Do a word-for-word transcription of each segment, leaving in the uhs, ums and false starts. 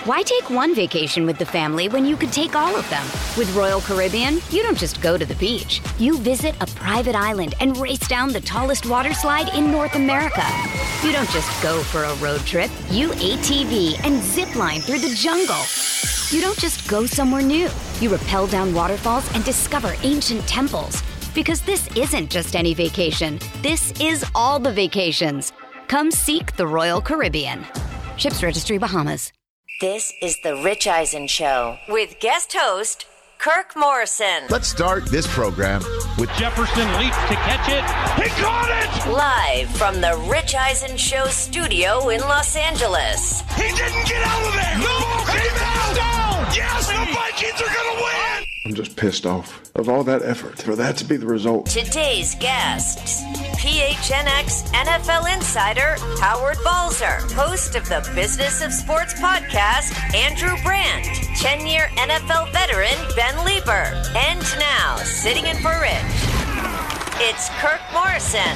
Why take one vacation with the family when you could take all of them? With Royal Caribbean, you don't just go to the beach. You visit a private island and race down the tallest water slide in North America. You don't just go for a road trip. You A T V and zip line through the jungle. You don't just go somewhere new. You rappel down waterfalls and discover ancient temples. Because this isn't just any vacation. This is all the vacations. Come seek the Royal Caribbean. Ships Registry, Bahamas. This is The Rich Eisen Show with guest host Kirk Morrison. Let's start this program with Jefferson leaps to catch it. He caught it! Live from The Rich Eisen Show studio in Los Angeles. He didn't get out of there! No! The ball came out! Down! Yes, the Vikings are going to win! I'm just pissed off of all that effort for that to be the result. Today's guests, P H N X N F L insider Howard Balzer, host of the Business of Sports podcast, Andrew Brandt, ten-year N F L veteran Ben Lieber, and now, sitting in for Rich, it's Kirk Morrison.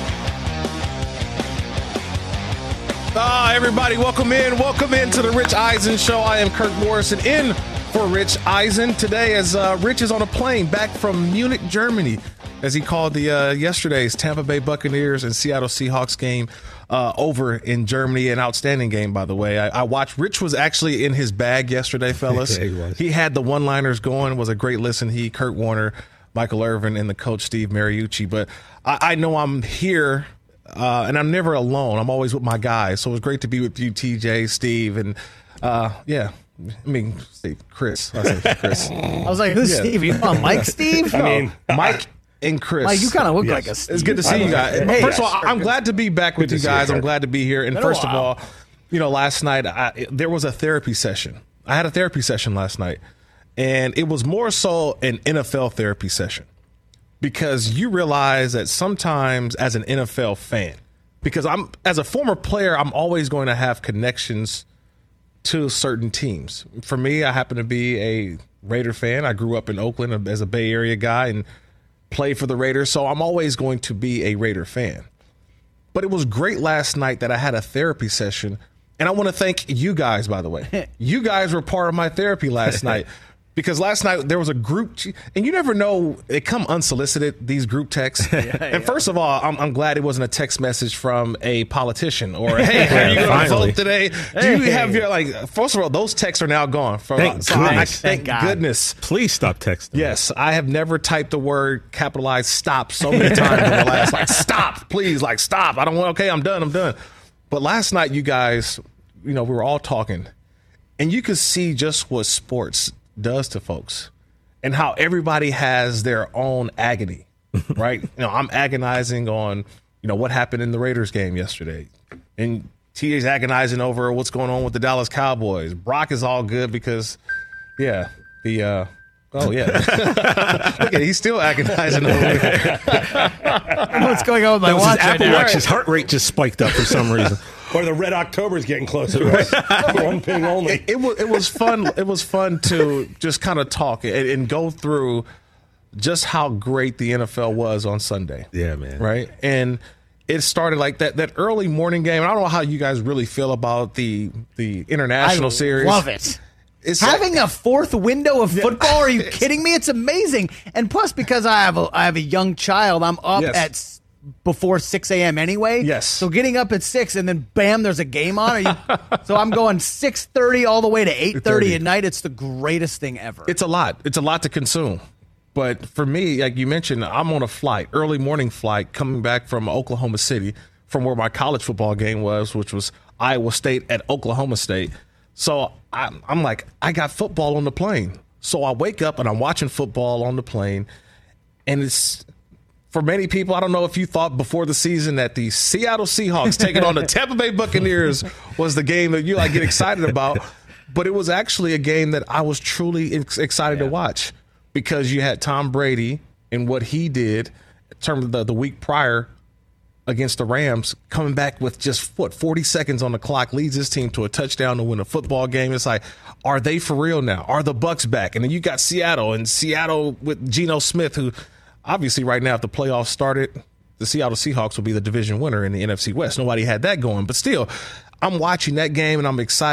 Ah, everybody, welcome in. Welcome into the Rich Eisen Show. I am Kirk Morrison in for Rich Eisen today as uh, Rich is on a plane back from Munich, Germany, as he called the uh, yesterday's Tampa Bay Buccaneers and Seattle Seahawks game uh, over in Germany. An outstanding game, by the way. I, I watched. Rich was actually in his bag yesterday, fellas. Yeah, he was. He had the one-liners going. It was a great listen. He, Kurt Warner, Michael Irvin, and the coach Steve Mariucci. But I, I know I'm here. Uh, and I'm never alone. I'm always with my guys. So it was great to be with you, T J, Steve, and uh, yeah. I mean, Steve, Chris. I was like, Chris. I was like, who's Yeah. Steve? You call Mike Steve? I mean, Mike and Chris. Mike, you kind of look Yes. like a Steve. It's good to see you guys. Hey, First yes. of all, I'm glad to be back with Good you to see you, guys. I'm Kirk. glad to be here. And Been a first of while. all, you know, last night I, there was a therapy session. I had a therapy session last night, and it was more so an N F L therapy session because you realize that sometimes as an N F L fan, because I'm as a former player, I'm always going to have connections to certain teams. For me, I happen to be a Raider fan. I grew up in Oakland as a Bay Area guy and played for the Raiders, so I'm always going to be a Raider fan. But it was great last night that I had a therapy session, and I want to thank you guys, by the way. You guys were part of my therapy last night. Because last night there was a group, and you never know, they come unsolicited, these group texts. Yeah, and yeah. First of all, I'm, I'm glad it wasn't a text message from a politician or, hey, how are you going to vote today? Do you have your, like, first of all, those texts are now gone. From, Thank so goodness. I, Thank thank God. goodness. Please stop texting. Yes, I have never typed the word capitalized stop so many times in the last, like, stop, please, like, stop. I don't want, okay, I'm done, I'm done. But last night, you guys, you know, we were all talking, and you could see just what sports does to folks and how everybody has their own agony, right? You know, I'm agonizing on, you know, what happened in the Raiders game yesterday. And T A's agonizing over what's going on with the Dallas Cowboys. Brock is all good because, yeah, the, uh, oh, yeah. Look at it, he's still agonizing over there. I don't know what's going on with my That was watch his right Apple now. Watch. His heart rate just spiked up for some reason. Or the Red October is getting closer to us. One ping only. It, it was it was fun. It was fun to just kind of talk and, and go through just how great the N F L was on Sunday. Yeah, man. Right, and it started like that that early morning game. I don't know how you guys really feel about the the international I series. love it. It's Having like, a fourth window of football? Are you kidding me? It's amazing. And plus, because I have a I have a young child, I'm up Yes. at s- before six a.m. anyway. Yes. So getting up at six and then bam, there's a game on. Are you, so I'm going six thirty all the way to eight thirty at night. It's the greatest thing ever. It's a lot. It's a lot to consume. But for me, like you mentioned, I'm on a flight, early morning flight, coming back from Oklahoma City, from where my college football game was, which was Iowa State at Oklahoma State. So I'm, I'm like, I got football on the plane. So I wake up and I'm watching football on the plane. And it's, for many people, I don't know if you thought before the season that the Seattle Seahawks taking on the Tampa Bay Buccaneers was the game that you like get excited about. But it was actually a game that I was truly ex- excited Yeah. to watch because you had Tom Brady and what he did in terms of the, the week prior against the Rams, coming back with just, what, forty seconds on the clock, leads his team to a touchdown to win a football game. It's like, are they for real now? Are the Bucks back? And then you got Seattle, and Seattle with Geno Smith, who obviously right now, if the playoffs started, the Seattle Seahawks will be the division winner in the N F C West. Nobody had that going. But still, I'm watching that game, and I'm excited.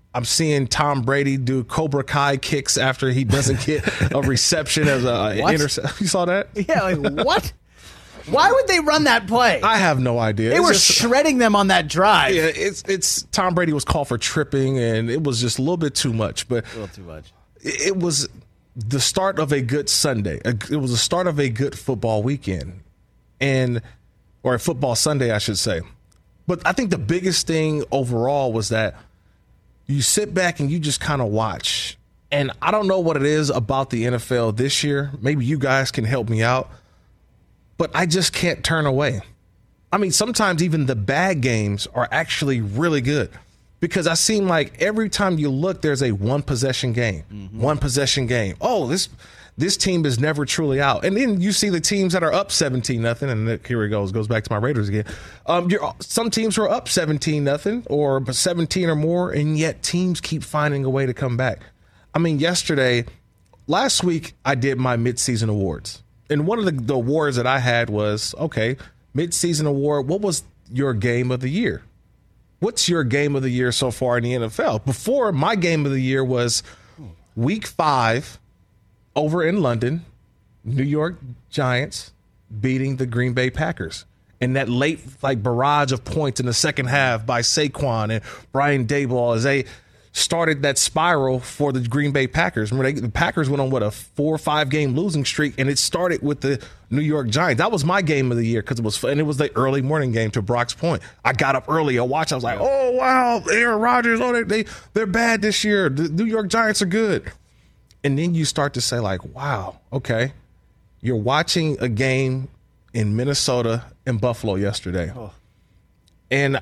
I'm seeing Tom Brady do Cobra Kai kicks after he doesn't get a reception as a interception. You saw that? Yeah, like what? Why would they run that play? I have no idea. They It's were just- shredding them on that drive. Yeah, it's it's Tom Brady was called for tripping, and it was just a little bit too much. But A little too much. it, it was the start of a good Sunday. A- It was the start of a good football weekend, and or a football Sunday, I should say. But I think the biggest thing overall was that you sit back and you just kind of watch. And I don't know what it is about the N F L this year. Maybe you guys can help me out. But I just can't turn away. I mean, sometimes even the bad games are actually really good because I seem like every time you look, there's a one possession game, mm-hmm. one possession game. Oh, this this team is never truly out. And then you see the teams that are up seventeen nothing, and here it goes, goes back to my Raiders again. Um, you're, some teams are up seventeen nothing or seventeen or more, and yet teams keep finding a way to come back. I mean, yesterday, last week, I did my midseason awards. And one of the, the awards that I had was, okay, midseason award, what was your game of the year? What's your game of the year so far in the N F L? Before, my game of the year was week five over in London, New York Giants beating the Green Bay Packers. And that late like barrage of points in the second half by Saquon and Brian Daboll as they started that spiral for the Green Bay Packers. Remember, they, the Packers went on, what, a four or five game losing streak, and it started with the New York Giants. That was my game of the year because it was, and it was the early morning game, to Brock's point. I got up early, I watched, I was like, oh, wow, Aaron Rodgers, oh, they, they, they're bad this year. The New York Giants are good. And then you start to say, like, wow, okay, you're watching a game in Minnesota and Buffalo yesterday. Oh. And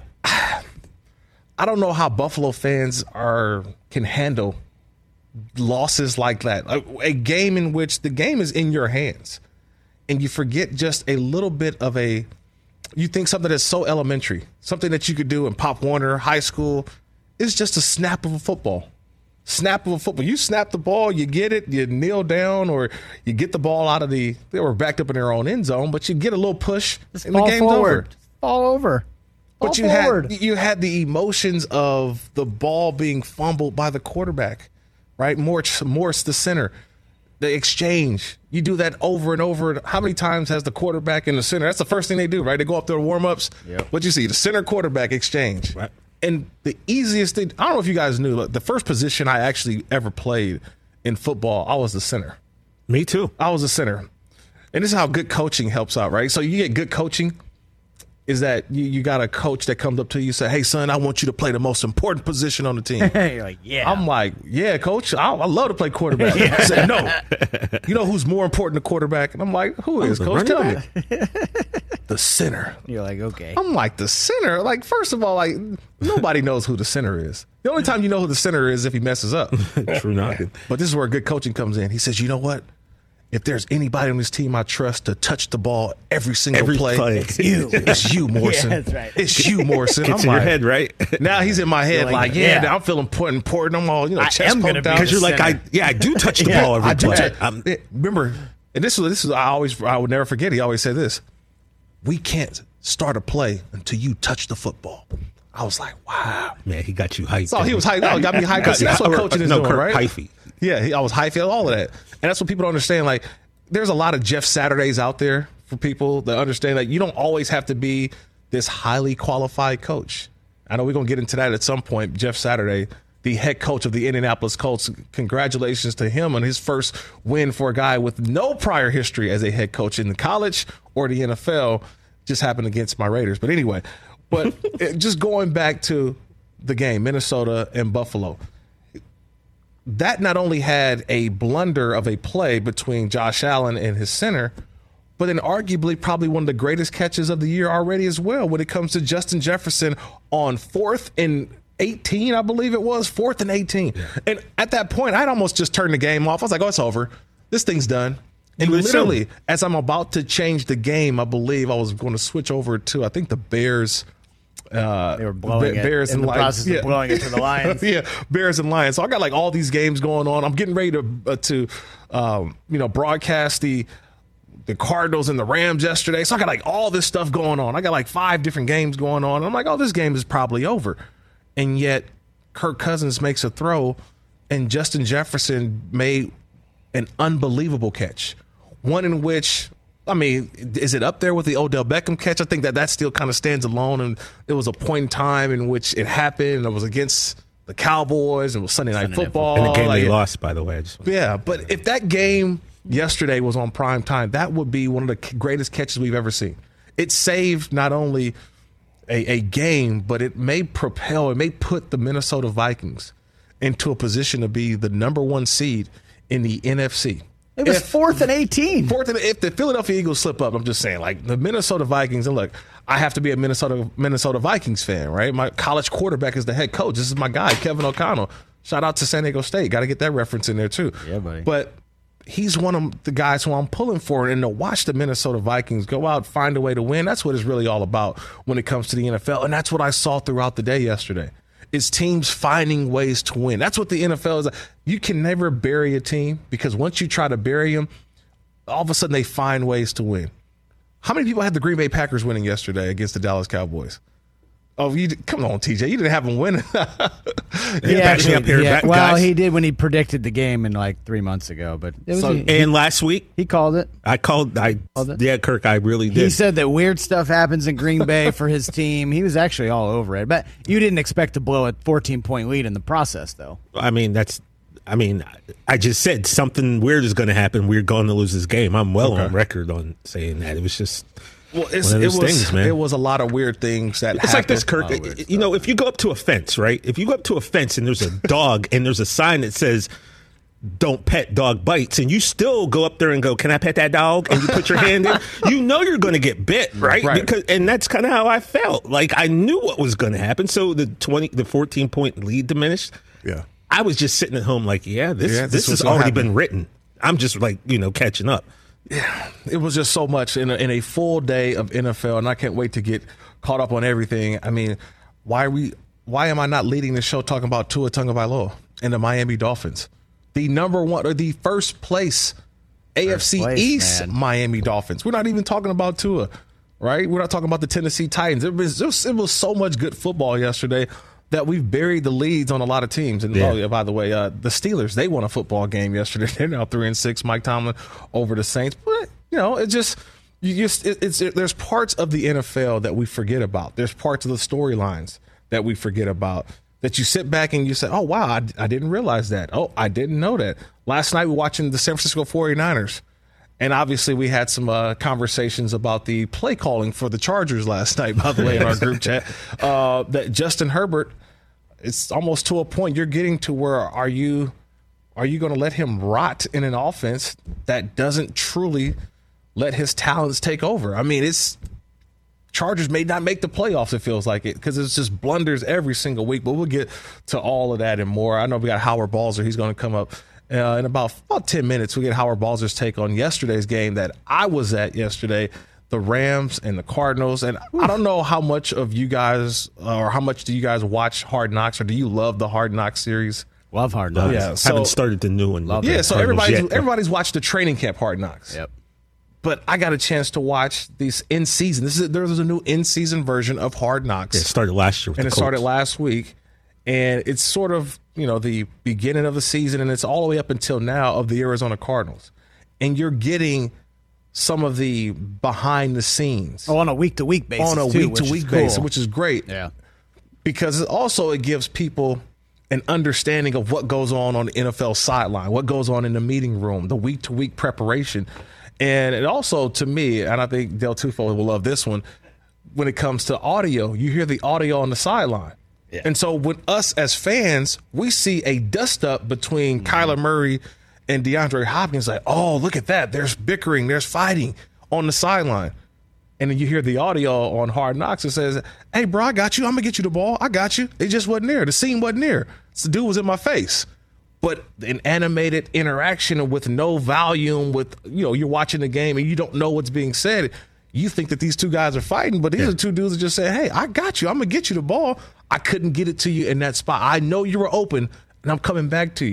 I don't know how Buffalo fans are can handle losses like that. A, a game in which the game is in your hands and you forget just a little bit of a, you think something that's so elementary, something that you could do in Pop Warner, high school, is just a snap of a football. Snap of a football. You snap the ball, you get it, you kneel down, or you get the ball out of the, they were backed up in their own end zone, but you get a little push just and the game's forward. over. Just fall over. But you had you had the emotions of the ball being fumbled by the quarterback, right? Morse, Morse, the center, the exchange. You do that over and over. How many times has the quarterback and the center? That's the first thing they do, right? They go up there warm ups. Yep. What you see, the center quarterback exchange. Right. And the easiest thing, I don't know if you guys knew, look, the first position I actually ever played in football, I was the center. Me too. I was a center. And this is how good coaching helps out, right? So you get good coaching. Is that you, you got a coach that comes up to you and say, hey, son, I want you to play the most important position on the team. You're like, yeah. I'm like, yeah, coach, I, I love to play quarterback. yeah. He said, no. You know who's more important than quarterback? And I'm like, who is, coach? Tell me. The center. You're like, okay. I'm like, the center? Like, first of all, like, nobody knows who the center is. The only time you know who the center is if he messes up. True not. But this is where good coaching comes in. He says, you know what? If there's anybody on this team I trust to touch the ball every single every play, play, it's you. It's you, Morrison. Yeah, that's right. It's you, Morrison. Gets I'm in like, your head, right? Now he's in my head, like, like, yeah, yeah. I'm feeling important, important. I'm all, you know, I chest am gonna pumped be out. Because you're like, center. I yeah, I do touch the Yeah, ball every I do. play. I'm- remember, and this was this is I always I would never forget. He always said this: we can't start a play until you touch the football. I was like, wow. Man, he got you hyped. So he was hyped. Oh, got me hyped. 'Cause that's what coaching is no, doing, Kurt right? Hyphy. Yeah, he, I was hyped, all of that. And that's what people don't understand. Like, there's a lot of Jeff Saturdays out there for people that understand that you don't always have to be this highly qualified coach. I know we're going to get into that at some point. Jeff Saturday, the head coach of the Indianapolis Colts, congratulations to him on his first win for a guy with no prior history as a head coach in the college or the N F L. Just happened against my Raiders. But anyway, but it, just going back to the game, Minnesota and Buffalo. That not only had a blunder of a play between Josh Allen and his center, but then arguably probably one of the greatest catches of the year already as well when it comes to Justin Jefferson on fourth and eighteen, I believe it was, fourth and eighteen. Yeah. And at that point, I'd almost just turned the game off. I was like, oh, it's over. This thing's done. And literally, as I'm about to change the game, I believe I was going to switch over to, I think, the Bears. Uh, they were blowing Be- Bears it in and the Lions. process Yeah. of blowing it to the Lions. Yeah, Bears and Lions. So I got like all these games going on. I'm getting ready to uh, to um, you know broadcast the the Cardinals and the Rams yesterday. So I got like all this stuff going on. I got like five different games going on. I'm like, oh, this game is probably over. And yet Kirk Cousins makes a throw, and Justin Jefferson made an unbelievable catch. One in which, I mean, is it up there with the Odell Beckham catch? I think that that still kind of stands alone. And it was a point in time in which it happened. And it was against the Cowboys. And it was Sunday Night Sunday Football. And the game like, they lost, by the way. I just yeah, but if that game yesterday was on prime time, that would be one of the greatest catches we've ever seen. It saved not only a, a game, but it may propel, it may put the Minnesota Vikings into a position to be the number one seed in the N F C. It was If- fourth and eighteen. Fourth, and if the Philadelphia Eagles slip up, I'm just saying, like the Minnesota Vikings, and look, I have to be a Minnesota Minnesota Vikings fan, right? My college quarterback is the head coach. This is my guy, Kevin O'Connell. Shout out to San Diego State. Got to get that reference in there too. Yeah, buddy. But he's one of the guys who I'm pulling for, and to watch the Minnesota Vikings go out, find a way to win, that's what it's really all about when it comes to the N F L. And that's what I saw throughout the day yesterday. Is teams finding ways to win. That's what the N F L is. You can never bury a team, because once you try to bury them, all of a sudden they find ways to win. How many people had the Green Bay Packers winning yesterday against the Dallas Cowboys? Oh, you come on, T J. You didn't have them winning. Yeah, back me up here, yeah. back- Well, guys. he did when he predicted the game in like three months ago, but it was So- he, And last week, he called it. I called. I Called it? yeah, Kirk. I really did. He said that weird stuff happens in Green Bay for his team. He was actually all over it. But you didn't expect to blow a fourteen-point lead in the process, though. I mean, that's. I mean, I just said something weird is going to happen. We're going to lose this game. I'm well Okay. on record on saying that. It was just. Well, it's, One of it those was things, man. it was a lot of weird things that It's happened. like this, Kirk. You know, if you go up to a fence, right? If you go up to a fence and there's a dog and there's a sign that says, "Don't pet, dog bites," and you still go up there and go, "Can I pet that dog?" and you put your hand in, you know you're going to get bit, right? Right. Because, and that's kind of how I felt. Like I knew what was going to happen. So the twenty, the fourteen point lead diminished. Yeah. I was just sitting at home like, yeah, this Yeah, this, this was has gonna already happen. been written. I'm just like, you know, catching up. It was just so much in a, in a full day of N F L, and I can't wait to get caught up on everything. I mean, why are we? Why am I not leading the show talking about Tua Tagovailoa and the Miami Dolphins, the number one or the first place A F C place, East man. Miami Dolphins? We're not even talking about Tua, right? We're not talking about the Tennessee Titans. It was just, it was so much good football yesterday that we've buried the leads on a lot of teams. And Yeah. oh yeah, by the way, uh, the Steelers, they won a football game yesterday. They're now three and six. Mike Tomlin over the Saints. But you know, it just you just it, it's it, there's parts of the N F L that we forget about. There's parts of the storylines that we forget about. That you sit back and you say, "Oh wow, I, I didn't realize that. Oh, I didn't know that." Last night we were watching the San Francisco forty-niners. And obviously, we had some uh, conversations about the play calling for the Chargers last night, by the way, in our group chat. Uh, that Justin Herbert, it's almost to a point you're getting to where are you are you going to let him rot in an offense that doesn't truly let his talents take over? I mean, it's Chargers may not make the playoffs, it feels like it, because it's just blunders every single week. But we'll get to all of that and more. I know we got Howard Balzer. He's going to come up Uh, in about about ten minutes. We get Howard Balzer's take on yesterday's game that I was at yesterday, the Rams and the Cardinals. And I don't know how much of you guys, uh, or how much do you guys watch Hard Knocks, or do you love the Hard Knocks series? Love Hard Knocks. Yeah, so- haven't started the new one. Love Yeah, it. so Cardinals everybody's yet. everybody's watched the training camp Hard Knocks. Yep. But I got a chance to watch these in season. This is there's a new in season version of Hard Knocks. Yeah, it started last year with and the it started Colts. last week, and it's sort of, you know, the beginning of the season, and it's all the way up until now of the Arizona Cardinals, and you're getting some of the behind the scenes Oh, on a week to week basis. on a too, week which to is week cool. basis, which is great. Yeah. Because it also it gives people an understanding of what goes on on the N F L sideline, what goes on in the meeting room, the week to week preparation, and it also, to me, and I think Del Tufo will love this one, when it comes to audio, you hear the audio on the sideline. Yeah. And so with us as fans, we see a dust up between Mm-hmm. Kyler Murray and DeAndre Hopkins. Like, oh, look at that. There's bickering. There's fighting on the sideline. And then you hear the audio on Hard Knocks. It says, hey, bro, I got you. I'm going to get you the ball. I got you. It just wasn't there. The scene wasn't there. The dude was in my face. But an animated interaction with no volume, with, you know, you're watching the game and you don't know what's being said. You think that these two guys are fighting, but these Yeah. are two dudes that just say, hey, I got you. I'm going to get you the ball. I couldn't get it to you in that spot. I know you were open, and I'm coming back to you.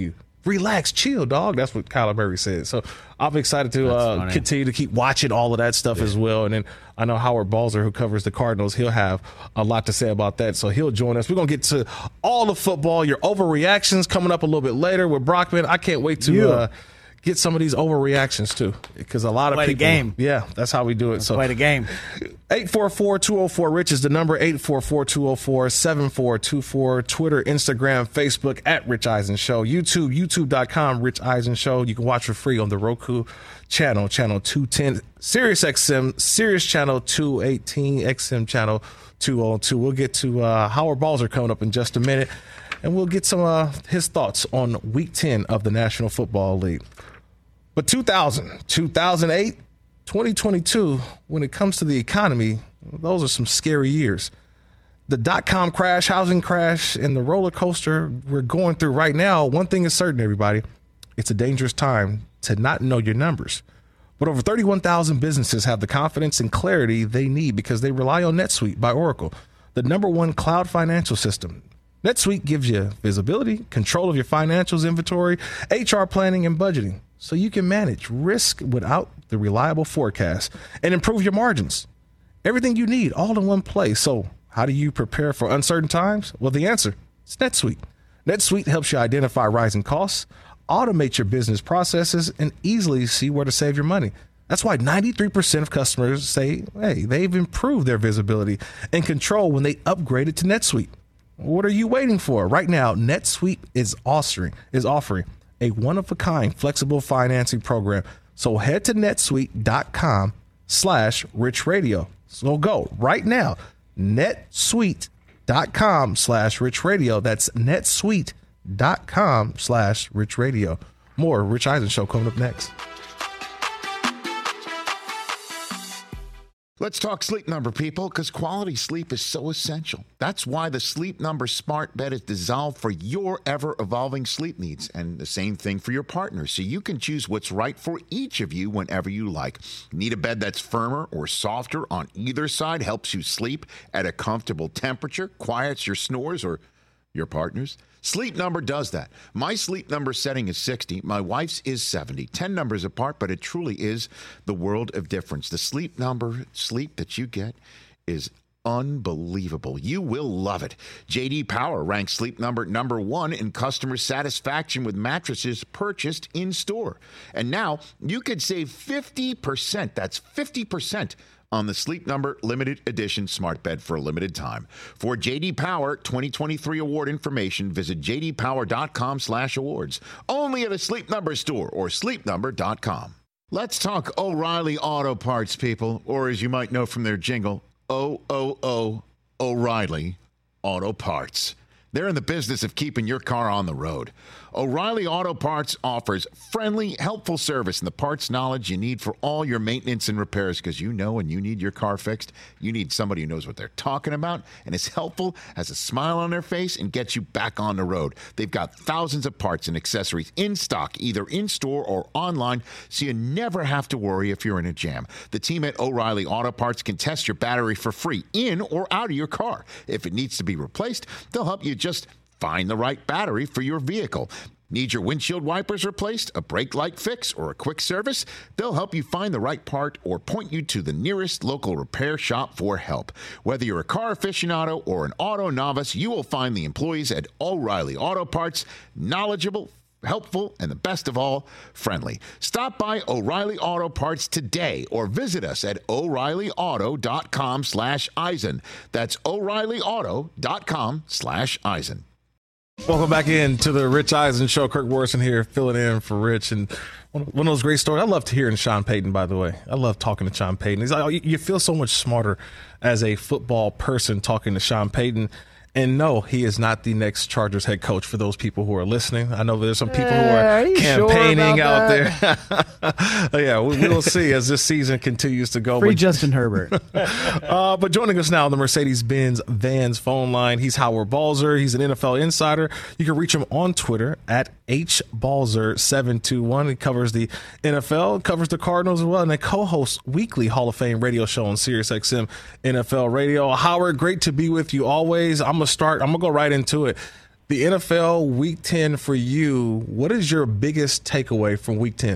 relax, chill, dog. That's what Kyler Murray said. So I'm excited to uh, continue to keep watching all of that stuff yeah. as well. And then I know Howard Balzer, who covers the Cardinals, he'll have a lot to say about that. So he'll join us. We're going to get to all the football, your overreactions coming up a little bit later with Brockman. I can't wait to yeah. uh, get some of these overreactions too, because a lot of quite people. Quite a game. Yeah, that's how we do it. That's so quite a game. eight four four, two oh four, RICH is the number, eight four four, two oh four, seven four two four. Twitter, Instagram, Facebook, at Rich Eisen Show. YouTube, youtube.com, Rich Eisen Show. You can watch for free on the Roku channel, channel two ten. Sirius X M, Sirius channel two eighteen, X M channel two oh two. We'll get to uh, Howard Balzer coming up in just a minute, and we'll get some uh, his thoughts on week ten of the National Football League. But two thousand, two thousand eight, twenty twenty-two, when it comes to the economy, those are some scary years. The dot-com crash, housing crash, and the roller coaster we're going through right now, one thing is certain, everybody. It's a dangerous time to not know your numbers. But over thirty-one thousand businesses have the confidence and clarity they need because they rely on NetSuite by Oracle, the number one cloud financial system. NetSuite gives you visibility, control of your financials, inventory, H R planning, and budgeting, so you can manage risk without the reliable forecast and improve your margins. Everything you need all in one place. So how do you prepare for uncertain times? Well, the answer is NetSuite. NetSuite helps you identify rising costs, automate your business processes, and easily see where to save your money. That's why ninety-three percent of customers say, hey, they've improved their visibility and control when they upgraded to NetSuite. What are you waiting for? Right now, NetSuite is offering, is offering a one-of-a-kind flexible financing program. So head to netsuite.com slash rich radio. So go right now, netsuite.com slash rich radio. That's netsuite.com slash rich radio. More Rich Eisen Show coming up next. Let's talk Sleep Number, people, because quality sleep is so essential. That's why the Sleep Number smart bed is designed for your ever-evolving sleep needs, and the same thing for your partner, so you can choose what's right for each of you whenever you like. Need a bed that's firmer or softer on either side, helps you sleep at a comfortable temperature, quiets your snores or your partner's? Sleep Number does that. My Sleep Number setting is sixty. My wife's is seventy. ten numbers apart, but it truly is the world of difference. The Sleep Number sleep that you get is unbelievable. You will love it. J D Power ranks Sleep Number number one in customer satisfaction with mattresses purchased in store. And now you could save fifty percent. That's fifty percent on the Sleep Number limited edition smart bed for a limited time. For J D Power twenty twenty-three award information, visit jdpower.com slash awards. Only at a Sleep Number store or sleep number dot com. Let's talk O'Reilly Auto Parts, people, or as you might know from their jingle, O O O O'Reilly Auto Parts. They're in the business of keeping your car on the road. O'Reilly Auto Parts offers friendly, helpful service and the parts knowledge you need for all your maintenance and repairs, because you know when you need your car fixed, you need somebody who knows what they're talking about and is helpful, has a smile on their face, and gets you back on the road. They've got thousands of parts and accessories in stock, either in-store or online, so you never have to worry if you're in a jam. The team at O'Reilly Auto Parts can test your battery for free in or out of your car. If it needs to be replaced, they'll help you just find the right battery for your vehicle. Need your windshield wipers replaced, a brake light fix, or a quick service? They'll help you find the right part or point you to the nearest local repair shop for help. Whether you're a car aficionado or an auto novice, you will find the employees at O'Reilly Auto Parts knowledgeable, helpful, and the best of all, friendly. Stop by O'Reilly Auto Parts today or visit us at o'reillyauto.com slash Eisen. That's o'reillyauto.com slash Eisen. Welcome back in to the Rich Eisen Show. Kirk Morrison here, filling in for Rich. And one of those great stories. I love hearing Sean Payton, by the way. I love talking to Sean Payton. He's like, oh, you feel so much smarter as a football person talking to Sean Payton. And no, he is not the next Chargers head coach for those people who are listening. I know there's some people who are, are campaigning sure out there. Yeah, we, we will see as this season continues to go. Free but, Justin Herbert. uh, but joining us now on the Mercedes-Benz Vans phone line, he's Howard Balzer. He's an N F L insider. You can reach him on Twitter at H Balzer seven two one. He covers the N F L, covers the Cardinals as well, and then co-hosts weekly Hall of Fame radio show on Sirius X M N F L Radio. Howard, great to be with you always. I'm gonna start. I'm gonna go right into it. The N F L Week ten for you, what is your biggest takeaway from Week ten?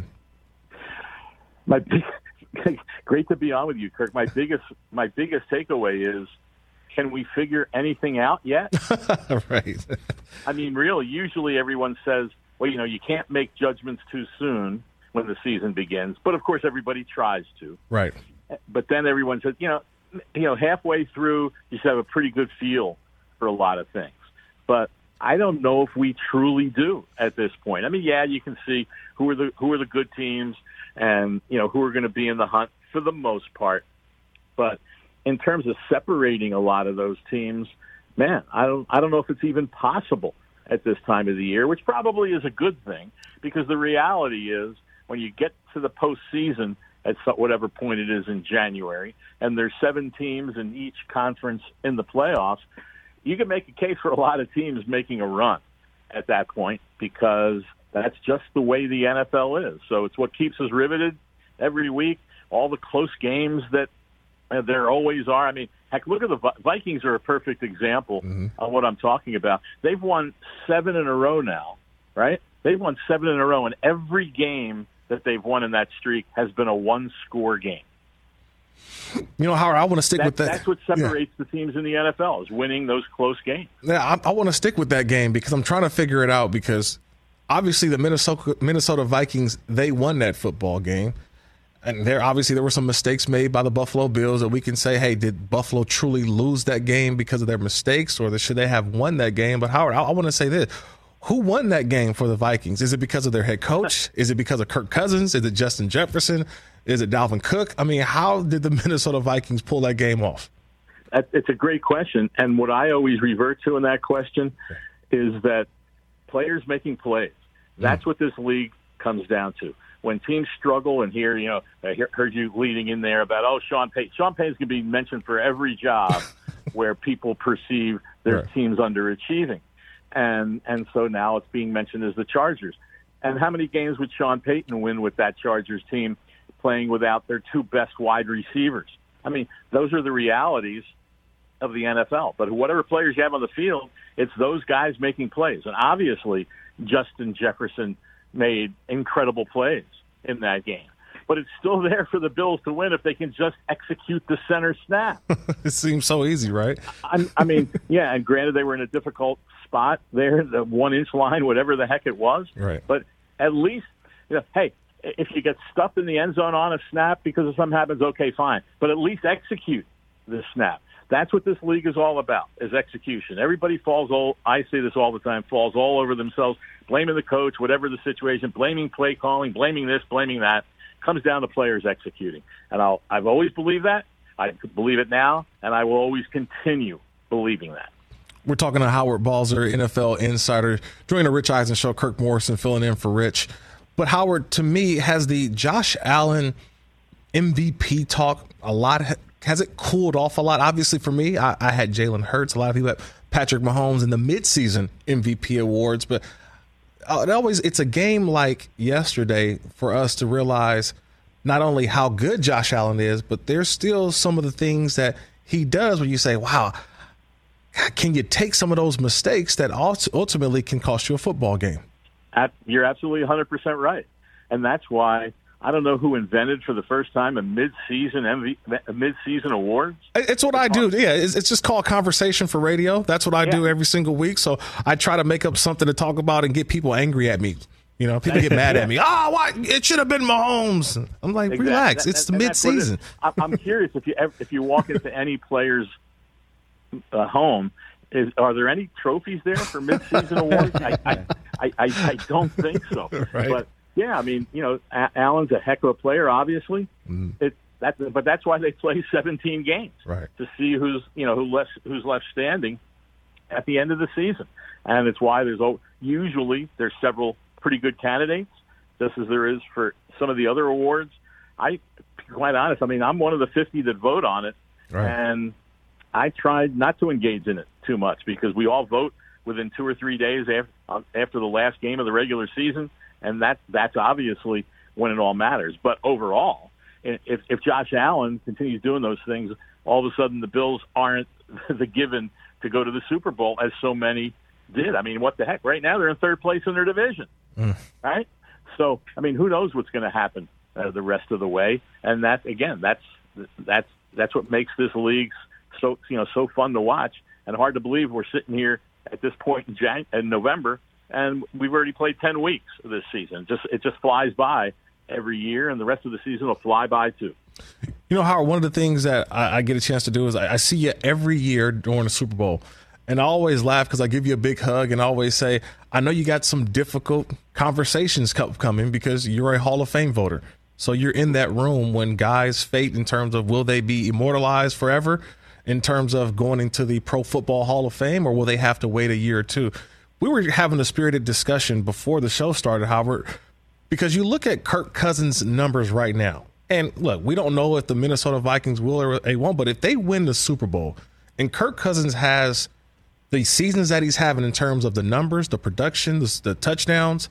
My big, great to be on with you, Kirk. My biggest my biggest takeaway is, can we figure anything out yet? Right. I mean, really, usually everyone says, well, you know, you can't make judgments too soon when the season begins. But, of course, everybody tries to. Right. But then everyone says, you know, you know, halfway through, you should have a pretty good feel for a lot of things. But I don't know if we truly do at this point. I mean, yeah, you can see who are the who are the good teams and, you know, who are going to be in the hunt for the most part. But in terms of separating a lot of those teams, man, I don't I don't know if it's even possible at this time of the year, which probably is a good thing, because the reality is when you get to the postseason at whatever point it is in January, and there's seven teams in each conference in the playoffs, you can make a case for a lot of teams making a run at that point, because that's just the way the N F L is. So it's what keeps us riveted every week, all the close games that uh, there always are. I mean, heck, look at the Vikings are a perfect example mm-hmm. of what I'm talking about. They've won seven in a row now, right? They've won seven in a row, and every game that they've won in that streak has been a one-score game. You know, Howard, I want to stick that, with that. That's what separates yeah. the teams in the N F L, is winning those close games. Yeah, I, I want to stick with that game because I'm trying to figure it out, because obviously the Minnesota Minnesota Vikings, they won that football game. And there obviously there were some mistakes made by the Buffalo Bills that we can say, hey, did Buffalo truly lose that game because of their mistakes, or should they have won that game? But Howard, I, I want to say this. Who won that game for the Vikings? Is it because of their head coach? Is it because of Kirk Cousins? Is it Justin Jefferson? Is it Dalvin Cook? I mean, how did the Minnesota Vikings pull that game off? It's a great question. And what I always revert to in that question is that players making plays. That's what this league comes down to. When teams struggle, and here, you know, I heard you leading in there about, oh, Sean Payton. Sean Payton's going to be mentioned for every job where people perceive their right. team's underachieving. And and so now it's being mentioned as the Chargers. And how many games would Sean Payton win with that Chargers team playing without their two best wide receivers? I mean, those are the realities of the N F L. But whatever players you have on the field, it's those guys making plays. And obviously, Justin Jefferson made incredible plays in that game. But it's still there for the Bills to win if they can just execute the center snap. It seems so easy, right? I, I mean, yeah, and granted they were in a difficult spot there, the one-inch line, whatever the heck it was. Right. But at least, you know, hey, if you get stuffed in the end zone on a snap because something happens, okay, fine. But at least execute the snap. That's what this league is all about, is execution. Everybody falls all, I say this all the time, falls all over themselves, blaming the coach, whatever the situation, blaming play calling, blaming this, blaming that. Comes down to players executing. And I'll, I've always believed that. I believe it now, and I will always continue believing that. We're talking to Howard Balzer, N F L insider, during the Rich Eisen Show. Kirk Morrison filling in for Rich. But Howard, to me, has the Josh Allen M V P talk a lot, has it cooled off a lot? Obviously, for me, I, I had Jalen Hurts. A lot of people had Patrick Mahomes in the midseason M V P awards. But it always it's a game like yesterday for us to realize not only how good Josh Allen is, but there's still some of the things that he does where you say, wow, can you take some of those mistakes that ultimately can cost you a football game? You're absolutely one hundred percent right. And that's why I don't know who invented for the first time a mid-season M V P, a mid-season awards. It's what I do. Yeah, it's, it's just called conversation for radio. That's what I yeah. do every single week. So I try to make up something to talk about and get people angry at me. You know, people get mad at me. Oh, why? It should have been Mahomes. I'm like, exactly. relax. It's the and, and mid-season. It I'm curious if you ever, if you walk into any player's uh, home, is are there any trophies there for mid-season awards? I, I, I, I, I don't think so. Right. But yeah, I mean, you know, Allen's a heck of a player, obviously. Mm. It that, but that's why they play seventeen games, right, to see who's you know who left who's left standing at the end of the season, and it's why there's usually there's several pretty good candidates, just as there is for some of the other awards. I, quite honest, I mean, I'm one of the fifty that vote on it, right. and I tried not to engage in it too much because we all vote within two or three days after after the last game of the regular season. And that, that's obviously when it all matters. But overall, if, if Josh Allen continues doing those things, all of a sudden the Bills aren't the given to go to the Super Bowl as so many did. I mean, what the heck? Right now they're in third place in their division, mm. right? So, I mean, who knows what's going to happen uh, the rest of the way? And that, again, that's that's that's what makes this league so you know so fun to watch and hard to believe we're sitting here at this point in, Jan- in November and we've already played ten weeks of this season. Just it just flies by every year, and the rest of the season will fly by too. You know, Howard, one of the things that I, I get a chance to do is I, I see you every year during the Super Bowl. And I always laugh because I give you a big hug and I always say, I know you got some difficult conversations co- coming because you're a Hall of Fame voter. So you're in that room when guys' fate in terms of will they be immortalized forever in terms of going into the Pro Football Hall of Fame, or will they have to wait a year or two? We were having a spirited discussion before the show started, Howard, because you look at Kirk Cousins' numbers right now. And look, we don't know if the Minnesota Vikings will or they won't, but if they win the Super Bowl and Kirk Cousins has the seasons that he's having in terms of the numbers, the production, the, the touchdowns,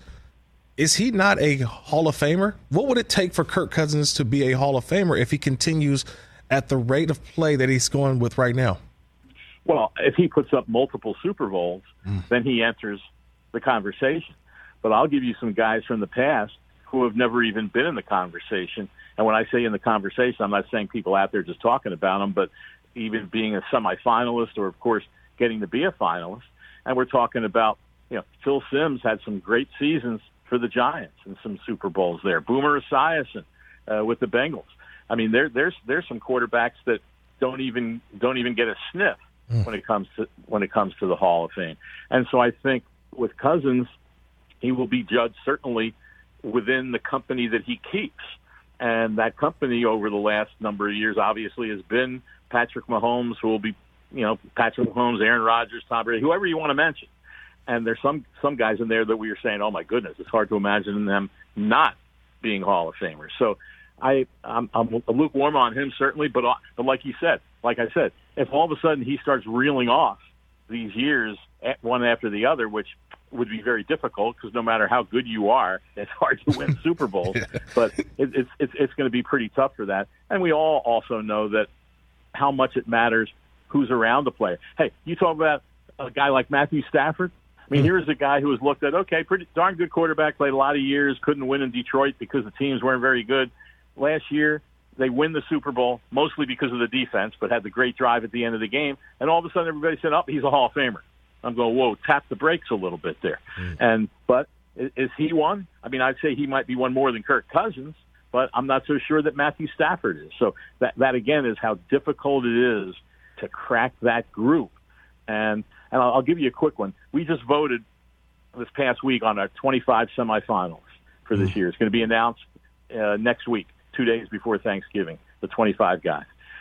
is he not a Hall of Famer? What would it take for Kirk Cousins to be a Hall of Famer if he continues at the rate of play that he's going with right now? Well, if he puts up multiple Super Bowls, mm. then he enters the conversation. But I'll give you some guys from the past who have never even been in the conversation. And when I say in the conversation, I'm not saying people out there just talking about them, but even being a semifinalist or, of course, getting to be a finalist. And we're talking about, you know, Phil Simms had some great seasons for the Giants and some Super Bowls there. Boomer Esiason uh, with the Bengals. I mean, there, there's there's some quarterbacks that don't even don't even get a sniff mm. when it comes to when it comes to the Hall of Fame. And so I think with Cousins, he will be judged certainly within the company that he keeps. And that company over the last number of years obviously has been Patrick Mahomes, who will be, you know, Patrick Mahomes, Aaron Rodgers, Tom Brady, whoever you want to mention. And there's some some guys in there that we are saying, oh, my goodness, it's hard to imagine them not being Hall of Famers. So I, I'm, I'm lukewarm on him, certainly. But, but like he said, like I said, if all of a sudden he starts reeling off these years one after the other, which would be very difficult because no matter how good you are, it's hard to win Super Bowls. But it, it's it's it's going to be pretty tough for that. And we all also know that how much it matters who's around the player. Hey, you talk about a guy like Matthew Stafford. I mean, here's a guy who was looked at, okay, pretty darn good quarterback, played a lot of years, couldn't win in Detroit because the teams weren't very good. Last year, they win the Super Bowl, mostly because of the defense, but had the great drive at the end of the game. And all of a sudden, everybody said, oh, he's a Hall of Famer. I'm going, whoa, tap the brakes a little bit there. Mm. And But is, is he one? I mean, I'd say he might be one more than Kirk Cousins, but I'm not so sure that Matthew Stafford is. So that, that again, is how difficult it is to crack that group. And and I'll, I'll give you a quick one. We just voted this past week on our twenty-five semifinals for this mm. year. It's going to be announced uh, next week, two days before Thanksgiving, the twenty-five guys.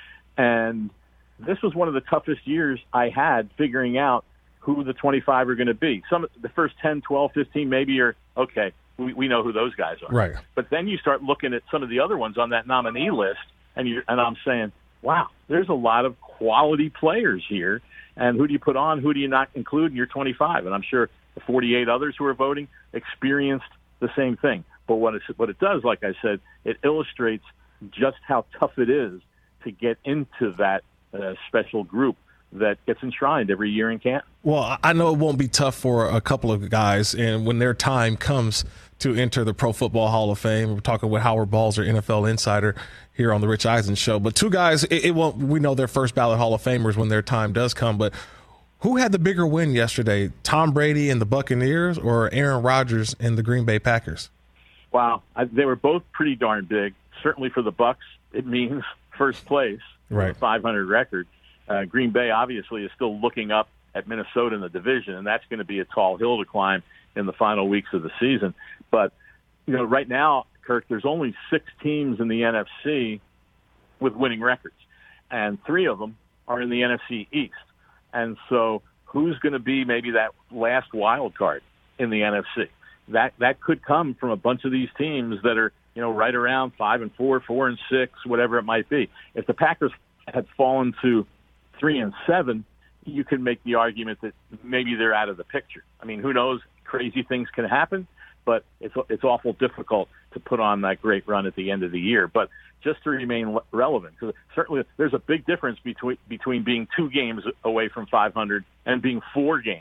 And this was one of the toughest years I had figuring out who the twenty-five are going to be. Some the first ten, twelve, fifteen maybe are, okay, we, we know who those guys are. Right. But then you start looking at some of the other ones on that nominee list, and you and I'm saying, wow, there's a lot of quality players here. And who do you put on? Who do you not include in your twenty-five? And I'm sure the forty-eight others who are voting experienced the same thing. But what it, what it does, like I said, it illustrates just how tough it is to get into that uh, special group that gets enshrined every year in Canton. Well, I know it won't be tough for a couple of guys, and when their time comes to enter the Pro Football Hall of Fame, we're talking with Howard Balzer, N F L insider, here on the Rich Eisen Show. But two guys, it, it won't. We know they're first ballot Hall of Famers when their time does come. But who had the bigger win yesterday, Tom Brady and the Buccaneers, or Aaron Rodgers and the Green Bay Packers? Wow, I, they were both pretty darn big. Certainly for the Bucs, it means first place, right? With a five hundred record. Uh, Green Bay obviously is still looking up at Minnesota in the division, and that's going to be a tall hill to climb in the final weeks of the season. But, you know, right now, Kirk, there's only six teams in the N F C with winning records, and three of them are in the N F C East. And so who's going to be maybe that last wild card in the N F C? That that could come from a bunch of these teams that are, you know, right around five and four, four and six, whatever it might be. If the Packers had fallen to three and seven, you can make the argument that maybe they're out of the picture. I mean, who knows? Crazy things can happen, but it's it's awful difficult to put on that great run at the end of the year. But just to remain relevant, because certainly there's a big difference between between being two games away from five hundred and being four games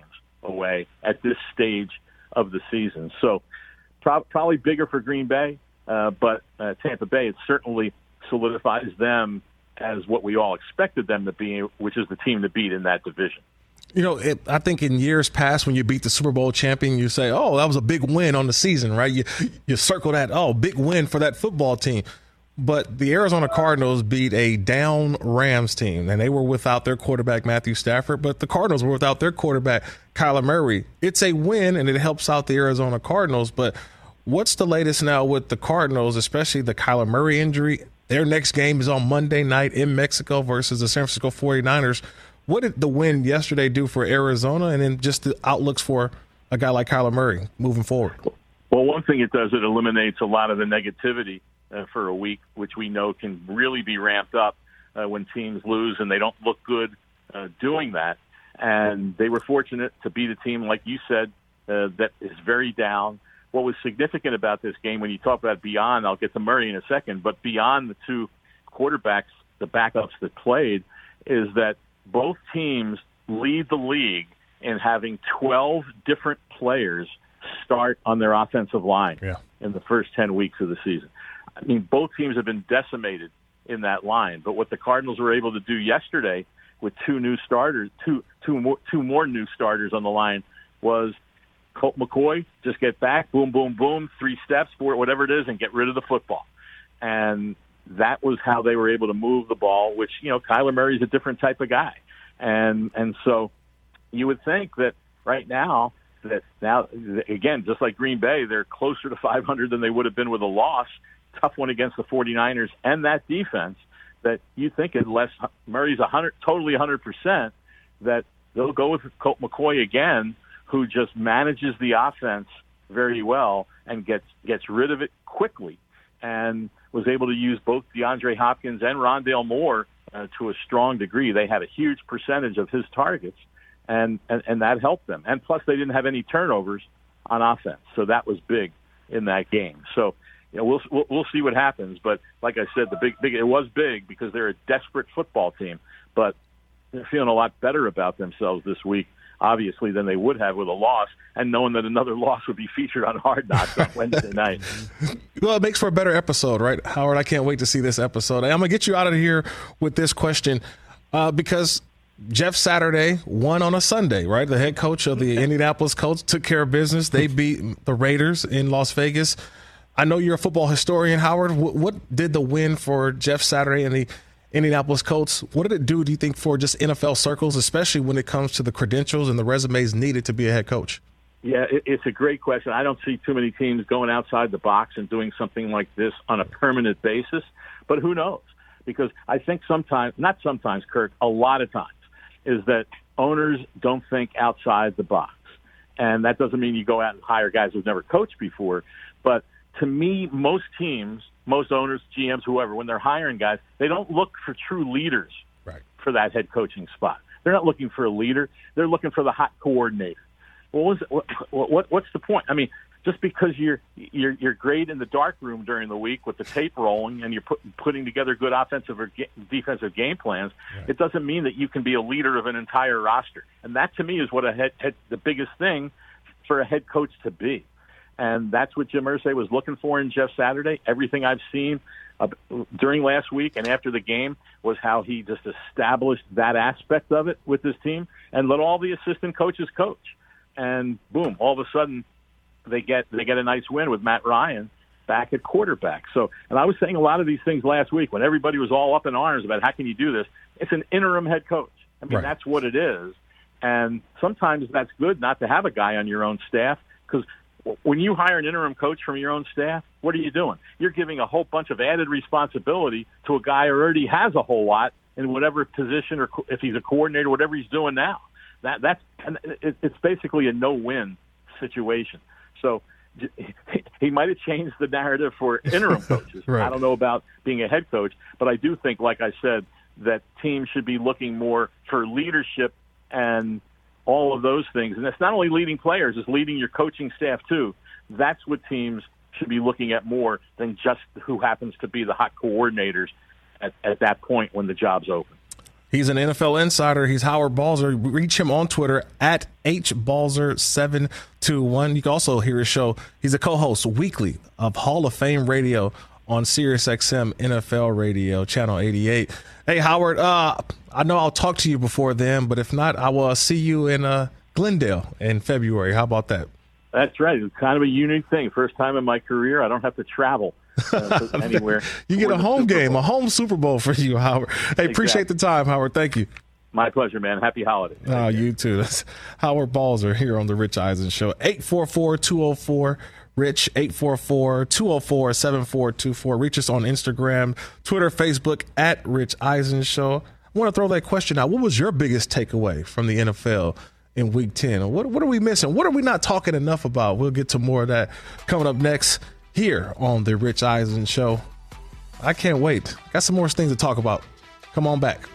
away at this stage of the season. So pro- probably bigger for Green Bay, uh, but uh, Tampa Bay, it certainly solidifies them as what we all expected them to be, which is the team to beat in that division. You know, it, I think in years past when you beat the Super Bowl champion, you say, oh, that was a big win on the season, right? You you circle that, oh, big win for that football team. But the Arizona Cardinals beat a down Rams team, and they were without their quarterback, Matthew Stafford, but the Cardinals were without their quarterback, Kyler Murray. It's a win, and it helps out the Arizona Cardinals. But what's the latest now with the Cardinals, especially the Kyler Murray injury? Their next game is on Monday night in Mexico versus the San Francisco forty-niners. What did the win yesterday do for Arizona, and then just the outlooks for a guy like Kyler Murray moving forward? Well, one thing it does, it eliminates a lot of the negativity uh, for a week, which we know can really be ramped up uh, when teams lose and they don't look good uh, doing that. And they were fortunate to beat a team, like you said, uh, that is very down. What was significant about this game, when you talk about beyond, I'll get to Murray in a second, but beyond the two quarterbacks, the backups that played, is that both teams lead the league in having twelve different players start on their offensive line yeah. in the first ten weeks of the season. I mean, both teams have been decimated in that line. But what the Cardinals were able to do yesterday with two new starters, two, two, more, two more new starters on the line, was Colt McCoy just get back, boom, boom, boom, three steps, four, whatever it is, and get rid of the football. And that was how they were able to move the ball, which, you know, Kyler Murray's a different type of guy. And and so you would think that right now, that now, again, just like Green Bay, they're closer to five hundred than they would have been with a loss, tough one against the forty-niners and that defense, that you think unless Murray's one hundred, totally one hundred percent, that they'll go with Colt McCoy again, who just manages the offense very well and gets gets rid of it quickly, and was able to use both DeAndre Hopkins and Rondale Moore uh, to a strong degree. They had a huge percentage of his targets, and, and, and that helped them. And plus, they didn't have any turnovers on offense, so that was big in that game. So, you know, we'll we'll, we'll see what happens. But like I said, the big big it was big because they're a desperate football team, but they're feeling a lot better about themselves this week, obviously, than they would have with a loss, and knowing that another loss would be featured on Hard Knocks on Wednesday night. Well, it makes for a better episode, right, Howard? I can't wait to see this episode. I'm going to get you out of here with this question uh, because Jeff Saturday won on a Sunday, right? The head coach of the Indianapolis Colts took care of business. They beat the Raiders in Las Vegas. I know you're a football historian, Howard. What, what did the win for Jeff Saturday and the Indianapolis Colts, what did it do, do you think, for just N F L circles, especially when it comes to the credentials and the resumes needed to be a head coach? Yeah, it, it's a great question. I don't see too many teams going outside the box and doing something like this on a permanent basis, but who knows? Because I think sometimes, not sometimes, Kirk, a lot of times, is that owners don't think outside the box. And that doesn't mean you go out and hire guys who've never coached before, but to me, most teams, most owners, G Ms, whoever, when they're hiring guys, they don't look for true leaders right. for that head coaching spot. They're not looking for a leader. They're looking for the hot coordinator. Well, what's, what, what, what's the point? I mean, just because you're you're you're great in the dark room during the week with the tape rolling and you're put, putting together good offensive or ge- defensive game plans, right. It doesn't mean that you can be a leader of an entire roster. And that, to me, is what a head, head the biggest thing for a head coach to be. And that's what Jim Irsay was looking for in Jeff Saturday. Everything I've seen uh, during last week and after the game was how he just established that aspect of it with his team and let all the assistant coaches coach. And boom, all of a sudden they get they get a nice win with Matt Ryan back at quarterback. So, and I was saying a lot of these things last week when everybody was all up in arms about how can you do this. It's an interim head coach. I mean, right. That's what it is. And sometimes that's good not to have a guy on your own staff, because when you hire an interim coach from your own staff, what are you doing? You're giving a whole bunch of added responsibility to a guy who already has a whole lot in whatever position, or if he's a coordinator, whatever he's doing now. That that's and it's basically a no-win situation. So he might have changed the narrative for interim coaches. Right. I don't know about being a head coach, but I do think, like I said, that teams should be looking more for leadership and all of those things. And it's not only leading players, it's leading your coaching staff too. That's what teams should be looking at more than just who happens to be the hot coordinators at, at that point when the job's open. He's an N F L insider. He's Howard Balzer. Reach him on Twitter at H Balzer seven two one. You can also hear his show. He's a co-host weekly of Hall of Fame Radio on Sirius X M N F L Radio, Channel eighty-eight. Hey, Howard, uh, I know I'll talk to you before then, but if not, I will see you in uh, Glendale in February. How about that? That's right. It's kind of a unique thing. First time in my career, I don't have to travel uh, anywhere. You get a home game, a home Super Bowl for you, Howard. Hey, exactly. Appreciate the time, Howard. Thank you. My pleasure, man. Happy holidays. Oh, you too. That's Howard Balzer here on the Rich Eisen Show. eight four four, two oh four, Rich, eight four four, two oh four, seven four two four. Reach us on Instagram, Twitter, Facebook, at Rich Eisen Show. I want to throw that question out. What was your biggest takeaway from the N F L in Week ten? What, what are we missing? What are we not talking enough about? We'll get to more of that coming up next here on the Rich Eisen Show. I can't wait. Got some more things to talk about. Come on back.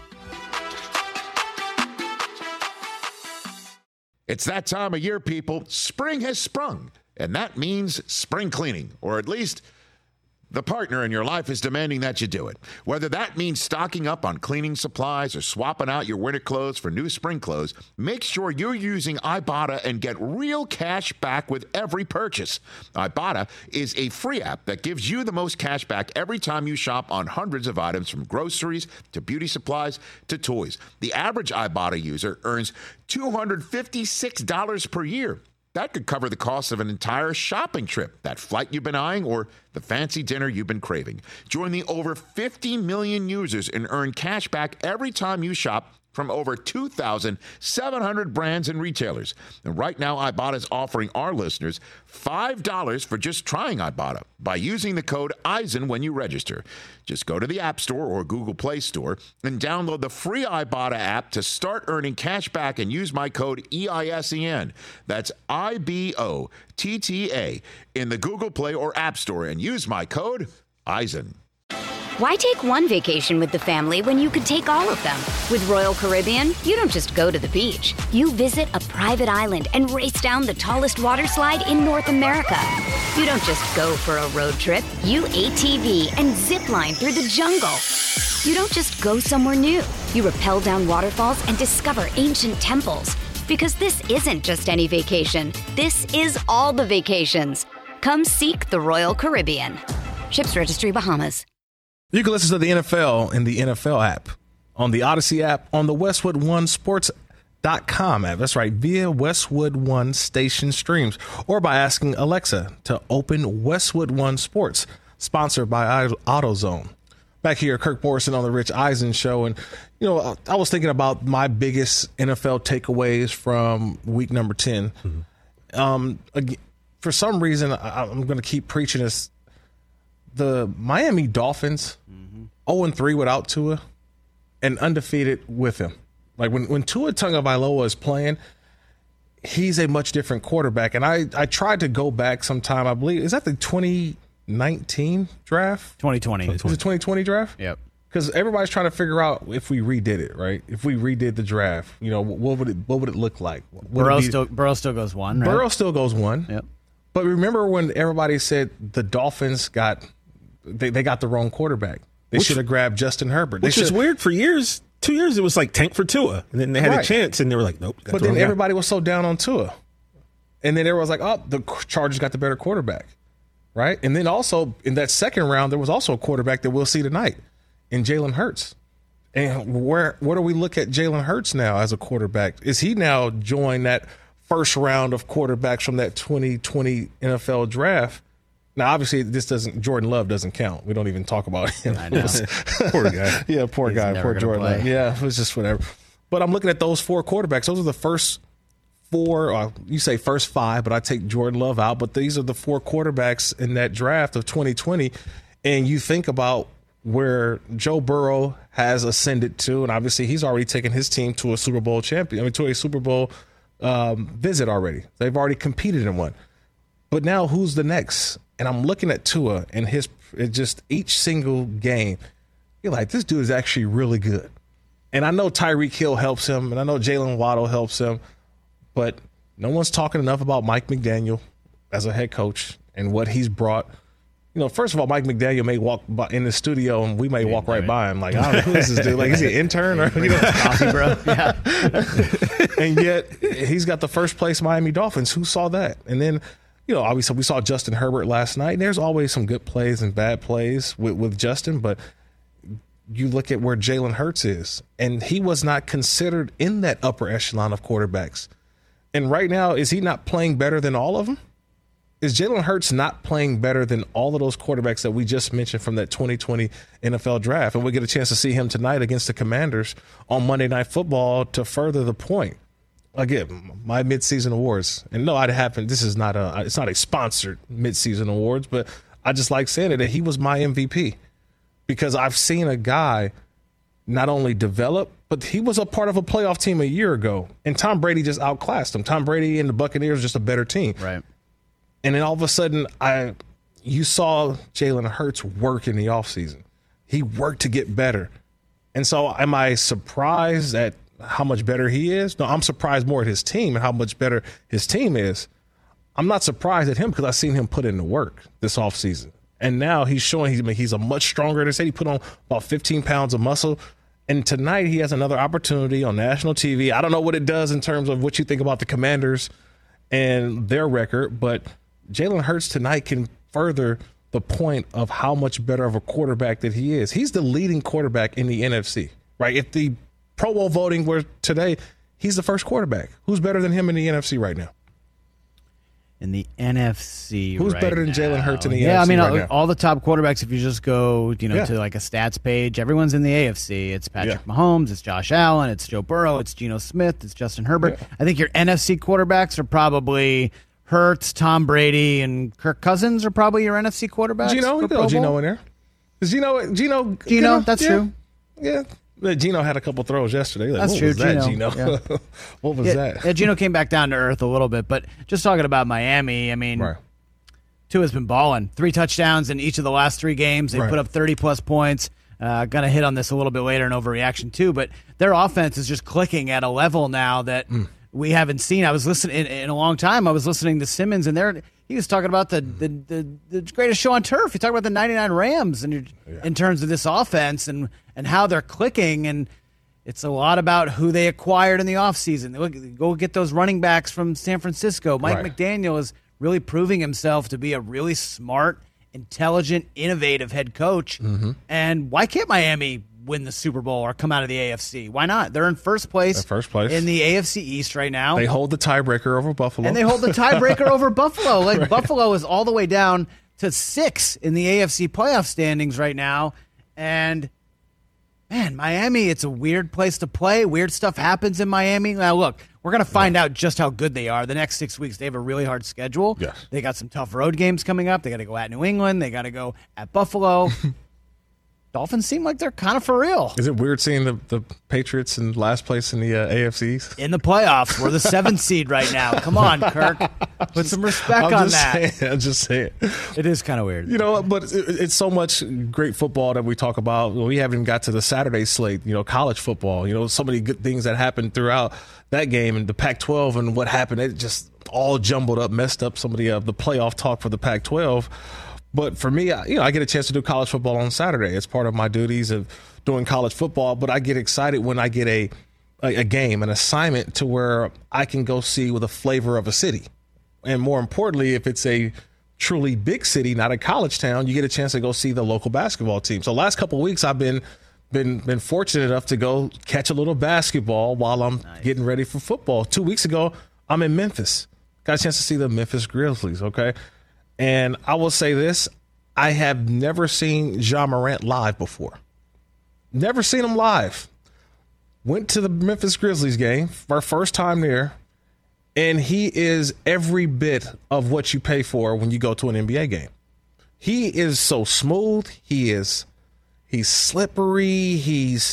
It's that time of year, people. Spring has sprung, and that means spring cleaning, or at least the partner in your life is demanding that you do it. Whether that means stocking up on cleaning supplies or swapping out your winter clothes for new spring clothes, make sure you're using Ibotta and get real cash back with every purchase. Ibotta is a free app that gives you the most cash back every time you shop on hundreds of items, from groceries to beauty supplies to toys. The average Ibotta user earns two hundred fifty-six dollars per year. That could cover the cost of an entire shopping trip, that flight you've been eyeing, or the fancy dinner you've been craving. Join the over fifty million users and earn cash back every time you shop from over two thousand seven hundred brands and retailers. And right now, Ibotta is offering our listeners five dollars for just trying Ibotta by using the code Eisen when you register. Just go to the App Store or Google Play Store and download the free Ibotta app to start earning cash back and use my code E I S E N. That's I B O T T A in the Google Play or App Store and use my code Eisen. Why take one vacation with the family when you could take all of them? With Royal Caribbean, you don't just go to the beach. You visit a private island and race down the tallest water slide in North America. You don't just go for a road trip. You A T V and zip line through the jungle. You don't just go somewhere new. You rappel down waterfalls and discover ancient temples. Because this isn't just any vacation. This is all the vacations. Come seek the Royal Caribbean. Ships Registry, Bahamas. You can listen to the N F L in the N F L app, on the Odyssey app, on the Westwood One Sports dot com app. That's right, via Westwood One station streams, or by asking Alexa to open Westwood One Sports, sponsored by AutoZone. Back here, Kirk Morrison on the Rich Eisen Show, and you know, I was thinking about my biggest N F L takeaways from week number ten. Mm-hmm. Um, again, for some reason, I, I'm going to keep preaching this. The Miami Dolphins, mm-hmm. oh and three without Tua and undefeated with him. Like when, when Tua Tagovailoa is playing, he's a much different quarterback. And I, I tried to go back sometime, I believe, is that the twenty nineteen draft? twenty twenty. Was it twenty twenty draft? Yep. Because everybody's trying to figure out if we redid it, right? If we redid the draft, you know, what would it what would it look like? Would Burrow, it be, still, Burrow still goes one, right? Burrow still goes one. Yep. But remember when everybody said the Dolphins got they, they got the wrong quarterback. They should have grabbed Justin Herbert. Which is weird. For years, two years, it was like tank for Tua. And then they had right. a chance, and they were like, nope. But the then everybody guy. was so down on Tua. And then everyone was like, oh, the Chargers got the better quarterback, right? And then also in that second round, there was also a quarterback that we'll see tonight in Jalen Hurts. And where where do we look at Jalen Hurts now as a quarterback? Is he now joined that first round of quarterbacks from that twenty twenty N F L draft? Now, obviously, this doesn't. Jordan Love doesn't count. We don't even talk about him. I know. Poor guy. Yeah, poor He's guy. Poor Jordan play. Love. Yeah, it was just whatever. But I'm looking at those four quarterbacks. Those are the first four. Uh, you say first five, but I take Jordan Love out. But these are the four quarterbacks in that draft of twenty twenty. And you think about where Joe Burrow has ascended to, and obviously he's already taken his team to a Super Bowl champion. I mean, to a Super Bowl um, visit already. They've already competed in one. But now, who's the next? And I'm looking at Tua and his it just each single game. You're like, this dude is actually really good. And I know Tyreek Hill helps him, and I know Jalen Waddle helps him, but no one's talking enough about Mike McDaniel as a head coach and what he's brought You know, first of all, Mike McDaniel may walk by in the studio and we may walk right by him. Like, I don't know who this is, dude. Like, is he an intern or you know? Coffee, bro. Yeah. And yet, he's got the first place Miami Dolphins. Who saw that? And then, you know, obviously we saw Justin Herbert last night. And there's always some good plays and bad plays with, with Justin, but you look at where Jalen Hurts is, and he was not considered in that upper echelon of quarterbacks. And right now, is he not playing better than all of them? Is Jalen Hurts not playing better than all of those quarterbacks that we just mentioned from that twenty twenty N F L draft? And we get a chance to see him tonight against the Commanders on Monday Night Football to further the point. Again, my midseason awards. And no, I haven't. This is not a, it's not a sponsored midseason awards, but I just like saying it, that he was my M V P because I've seen a guy not only develop, but he was a part of a playoff team a year ago. And Tom Brady just outclassed him. Tom Brady and the Buccaneers are just a better team. Right. And then all of a sudden, I you saw Jalen Hurts work in the offseason. He worked to get better. And so am I surprised at how much better he is? No, I'm surprised more at his team and how much better his team is. I'm not surprised at him because I've seen him put in the work this offseason. And now he's showing he's, he's a much stronger. They said he put on about fifteen pounds of muscle. And tonight he has another opportunity on national T V. I don't know what it does in terms of what you think about the Commanders and their record, but Jalen Hurts tonight can further the point of how much better of a quarterback that he is. He's the leading quarterback in the N F C, right? If the Pro Bowl voting were today, he's the first quarterback. Who's better than him in the N F C right now? In the N F C, who's right better than Jalen Hurts in the yeah, N F C? Yeah, I mean, right all, now? all the top quarterbacks. If you just go, you know, yeah. to like a stats page, everyone's in the A F C. It's Patrick yeah. Mahomes, it's Josh Allen, it's Joe Burrow, it's Geno Smith, it's Justin Herbert. Yeah. I think your N F C quarterbacks are probably Hurts, Tom Brady, and Kirk Cousins are probably your N F C quarterbacks. Geno, you know Geno in there. Is Geno, Geno, Geno, that's yeah. true. Yeah. Geno had a couple throws yesterday. Like, That's what true, was that, Geno. Geno? Yeah. What was yeah, that? Yeah, Geno came back down to earth a little bit, but just talking about Miami, I mean, right. Tua's been balling. Three touchdowns in each of the last three games. They right. put up thirty-plus points. Uh, going to hit on this a little bit later in overreaction, too, but their offense is just clicking at a level now that mm. we haven't seen. I was listening in, in a long time. I was listening to Simmons, and there he was talking about the, the, the, the greatest show on turf. He talked about the ninety-nine Rams and yeah. in terms of this offense and, and how they're clicking, and it's a lot about who they acquired in the offseason. Look, go get those running backs from San Francisco. Mike right. McDaniel is really proving himself to be a really smart, intelligent, innovative head coach. Mm-hmm. And why can't Miami win the Super Bowl or come out of the A F C? Why not? They're in first place, They're first place in the A F C East right now. They hold the tiebreaker over Buffalo. And they hold the tiebreaker over Buffalo. Like right. Buffalo is all the way down to six in the A F C playoff standings right now. And man, Miami, it's a weird place to play. Weird stuff happens in Miami. Now, look, we're going to find yeah. out just how good they are the next six weeks. They have a really hard schedule. Yes. They got some tough road games coming up. They got to go at New England. They got to go at Buffalo. Dolphins seem like they're kind of for real. Is it weird seeing the, the Patriots in last place in the uh, A F Cs? In the playoffs. We're the seventh seed right now. Come on, Kirk. Put some respect I'm on just that. Saying, I'm just saying. It is kind of weird. You know, but it, it's so much great football that we talk about. We haven't even got to the Saturday slate, you know, college football. You know, so many good things that happened throughout that game and the Pac twelve and what happened. It just all jumbled up, messed up some of the, uh, the playoff talk for the Pac twelve. But for me, you know, I get a chance to do college football on Saturday. It's part of my duties of doing college football. But I get excited when I get a, a, a game, an assignment to where I can go see with a flavor of a city. And more importantly, if it's a truly big city, not a college town, you get a chance to go see the local basketball team. So last couple of weeks, I've been been been fortunate enough to go catch a little basketball while I'm nice. getting ready for football. Two weeks ago, I'm in Memphis. Got a chance to see the Memphis Grizzlies, okay? And I will say this, I have never seen Ja Morant live before. Never seen him live. Went to the Memphis Grizzlies game for our first time there, and he is every bit of what you pay for when you go to an N B A game. He is so smooth. He is he's slippery. He's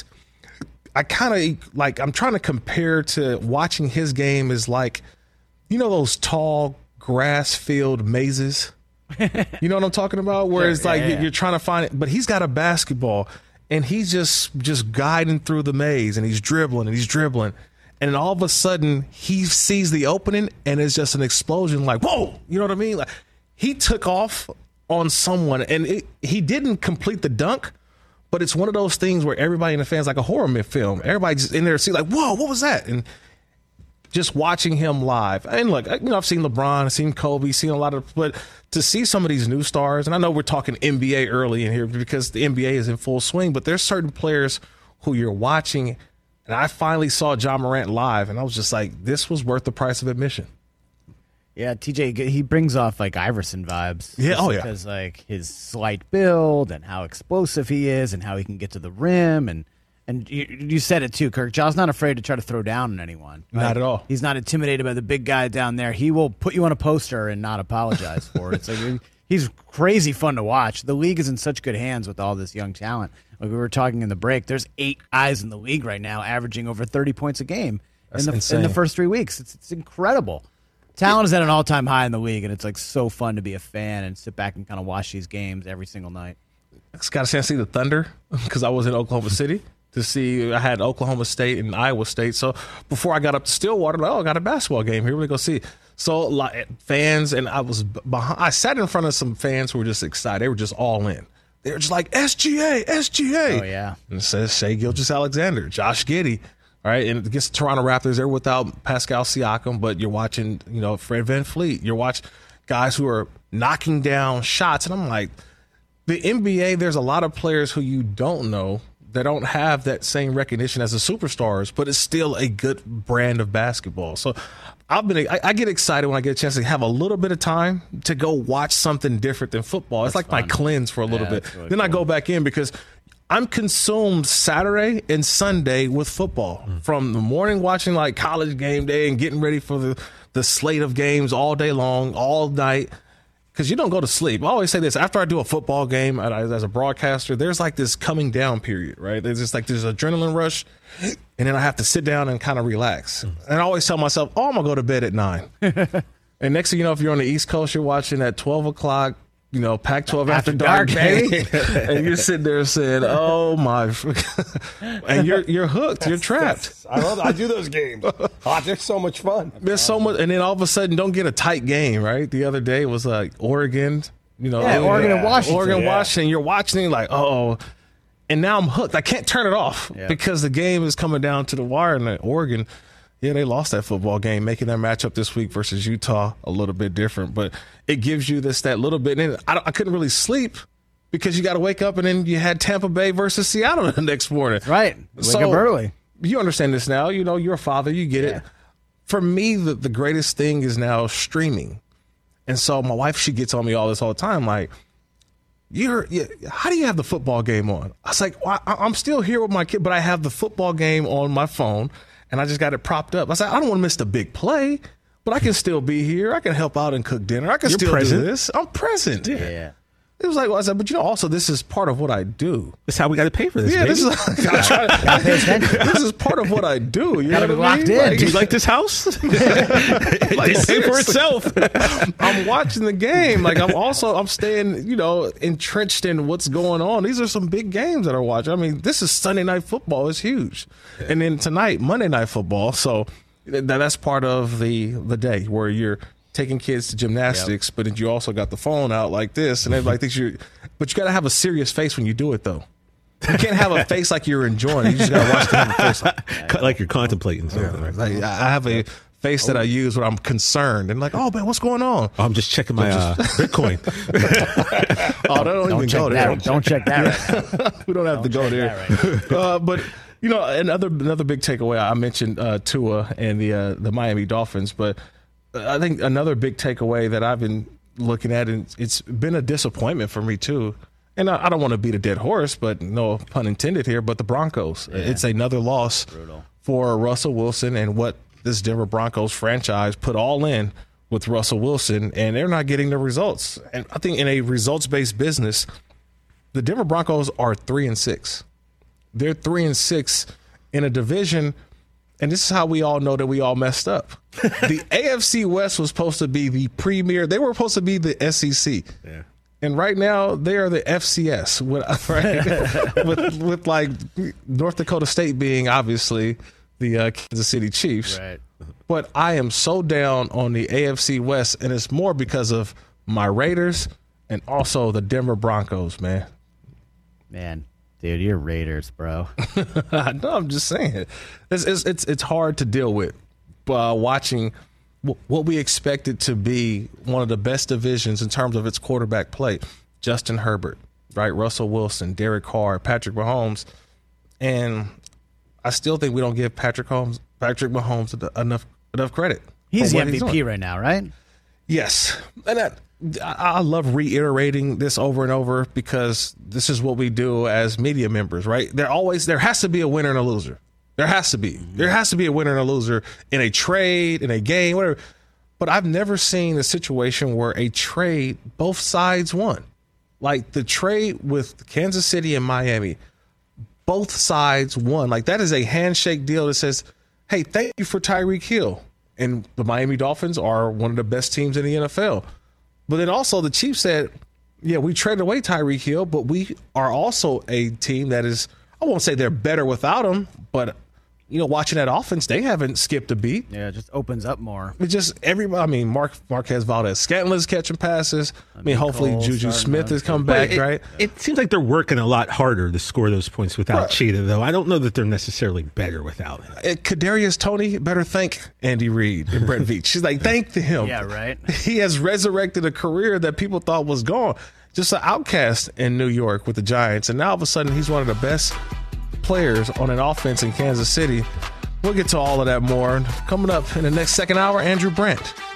I kind of like I'm trying to compare to watching his game is like, you know, those tall grass-filled mazes. You know what I'm talking about? Where it's like yeah, yeah. you're trying to find it, but he's got a basketball and he's just just guiding through the maze and he's dribbling and he's dribbling. And then all of a sudden he sees the opening and it's just an explosion like, whoa, you know what I mean? Like he took off on someone, and it, he didn't complete the dunk, but it's one of those things where everybody in the fans, like a horror film, everybody just in there see like, whoa, what was that? And just watching him live. And look, you know, I've seen LeBron, I've seen Kobe, seen a lot of, but to see some of these new stars, and I know we're talking N B A early in here because the N B A is in full swing, but there's certain players who you're watching, and I finally saw Ja Morant live, and I was just like, this was worth the price of admission. Yeah, T J, he brings off like Iverson vibes. Yeah, oh yeah. Because like his slight build and how explosive he is and how he can get to the rim. And and you, you said it too, Kirk. Ja's not afraid to try to throw down on anyone. Not Like, at all. He's not intimidated by the big guy down there. He will put you on a poster and not apologize for it. It's like he's crazy fun to watch. The league is in such good hands with all this young talent. Like we were talking in the break, there's eight guys in the league right now averaging over thirty points a game That's in the insane. in the first three weeks. It's, it's incredible. Talent is at an all-time high in the league, and it's like so fun to be a fan and sit back and kind of watch these games every single night. I just got a chance to see the Thunder because I was in Oklahoma City to see. I had Oklahoma State and Iowa State. So before I got up to Stillwater, like, oh, I got a basketball game here. We're gonna go see. So like, fans, and I was behind. I sat in front of some fans who were just excited. They were just all in. They were just like S G A, S G A. Oh yeah. And it says Shai Gilgeous-Alexander, Josh Giddey. All right, and against the Toronto Raptors, they're without Pascal Siakam, but you're watching, you know, Fred VanVleet. You're watching guys who are knocking down shots, and I'm like, the N B A, there's a lot of players who you don't know that don't have that same recognition as the superstars, but it's still a good brand of basketball. So I've been, I, I get excited when I get a chance to have a little bit of time to go watch something different than football. It's That's like fun. my cleanse for a little Yeah, bit. that's really then I cool. go back in because I'm consumed Saturday and Sunday with football. Mm. From the morning watching like college game day and getting ready for the, the slate of games all day long, all night. Because you don't go to sleep. I always say this. After I do a football game as a broadcaster, there's like this coming down period, right? There's just like this adrenaline rush, and then I have to sit down and kind of relax. And I always tell myself, oh, I'm going to go to bed at nine. And next thing you know, if you're on the East Coast, you're watching at twelve o'clock, you know, Pac twelve after, After dark, dark, game. baby. And you're sitting there saying, oh, my. And you're you're hooked. You're trapped. I love. I do those games. Oh, they're so much fun. There's so much. And then all of a sudden, don't get a tight game, right? The other day was like Oregon, you know. Yeah, Oregon and Washington. Oregon, Yeah. Washington. You're watching it like, oh. And now I'm hooked. I can't turn it off Yeah. because the game is coming down to the wire. And the Oregon, yeah, they lost that football game, making their matchup this week versus Utah a little bit different. But it gives you this, that little bit. And then I, don't- I couldn't really sleep because you got to wake up and then you had Tampa Bay versus Seattle the next morning. Right. Wake So, up early. You understand this now. You know, you're a father. You get Yeah. it. For me, the, the greatest thing is now streaming. And so my wife, she gets on me all this all the time. Like, you're, you, how do you have the football game on? I was like, well, I, I'm still here with my kid, but I have the football game on my phone, and I just got it propped up. I said, I don't want to miss the big play, but I can still be here. I can help out and cook dinner. I can You're still present. do this. I'm present. Yeah. It was like, well, I said, but you know, also this is part of what I do. That's how we got to pay for this. Yeah, baby. this is, I'm trying- this is part of what I do. You Gotta know be what I locked mean? in. Like, Do you like this house? it Like, didn't pay for seriously. itself. I'm watching the game. Like I'm also I'm staying, you know, entrenched in what's going on. These are some big games that are watching. I mean, this is Sunday night football. It's huge. And then tonight, Monday night football. So th- that's part of the the day where you're taking kids to gymnastics, but then you also got the phone out like this, and everybody thinks you're. But you got to have a serious face when you do it, though. You can't have a face like you're enjoying it. You just got to watch the have a face. Like, Like you're contemplating something. right? like, I have a face that I use when I'm concerned and like, oh man, what's going on? Oh, I'm just checking my uh, Bitcoin. Oh, they don't, Don't even check go there. that. Don't check that right now. We don't have to go check there. that uh, but you know, another another big takeaway. I mentioned uh, Tua and the uh, the Miami Dolphins, but I think another big takeaway that I've been looking at, and it's been a disappointment for me too. And I, I don't want to beat a dead horse, but no pun intended here. But the Broncos, yeah. It's another loss Brutal. for Russell Wilson and what this Denver Broncos franchise put all in with Russell Wilson, and they're not getting the results. And I think in a results-based business, the Denver Broncos are three and six. They're three and six in a division, and this is how we all know that we all messed up. The A F C West was supposed to be the premier. They were supposed to be the S E C. Yeah. And right now they are the F C S, with, right? with with like North Dakota State being obviously the uh, Kansas City Chiefs. Right. But I am so down on the A F C West, and it's more because of my Raiders and also the Denver Broncos, man. Man, dude, you're Raiders, bro. No, I'm just saying. It's, it's, it's, it's hard to deal with uh, watching w- what we expected to be one of the best divisions in terms of its quarterback play. Justin Herbert, right? Russell Wilson, Derek Carr, Patrick Mahomes. And I still think we don't give Patrick Mahomes, Patrick Mahomes enough enough credit. He's the M V P right now, right? Yes. And that, I love reiterating this over and over because this is what we do as media members, right? There always there has to be a winner and a loser. There has to be. There has to be a winner and a loser in a trade, in a game, whatever. But I've never seen a situation where a trade, both sides won. Like the trade with Kansas City and Miami, both sides won. Like that is a handshake deal that says, hey, thank you for Tyreek Hill. And the Miami Dolphins are one of the best teams in the N F L. But then also the Chiefs said, yeah, we traded away Tyreek Hill, but we are also a team that is, I won't say they're better without him, but you know, watching that offense, they haven't skipped a beat. Yeah, it just opens up more. It just everybody. I mean, Mark Marquez Valdez-Scantlin's catching passes. I mean, hopefully Cole Juju Smith has come But back, it, right? It seems like they're working a lot harder to score those points without Right. Cheetah, though. I don't know that they're necessarily better without him. Uh, Kadarius Toney better thank Andy Reid and Brett Veach. She's like, thank him. Yeah, right. He has resurrected a career that people thought was gone. Just an outcast in New York with the Giants, and now all of a sudden he's one of the best players on an offense in Kansas City. We'll get to all of that more coming up in the next second hour. Andrew Brandt.